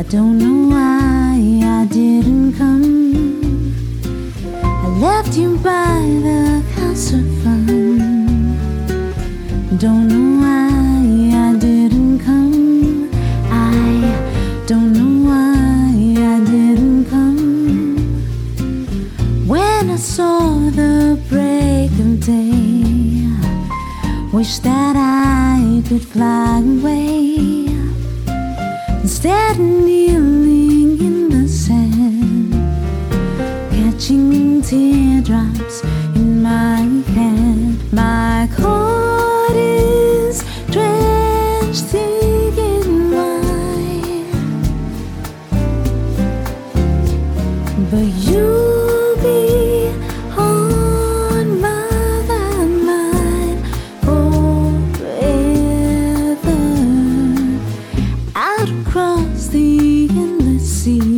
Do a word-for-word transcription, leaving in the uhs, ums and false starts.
don't know why I didn't come. I left you by the house of fun. Don't know why I didn't come. I don't know why I didn't come. When I saw the break of day, wish that I could fly away. Instead of kneeling in the sand, catching teardrops in my hand. My coat is drenched thick in wine, but you'll be on my mind forever. Out across the endless sea,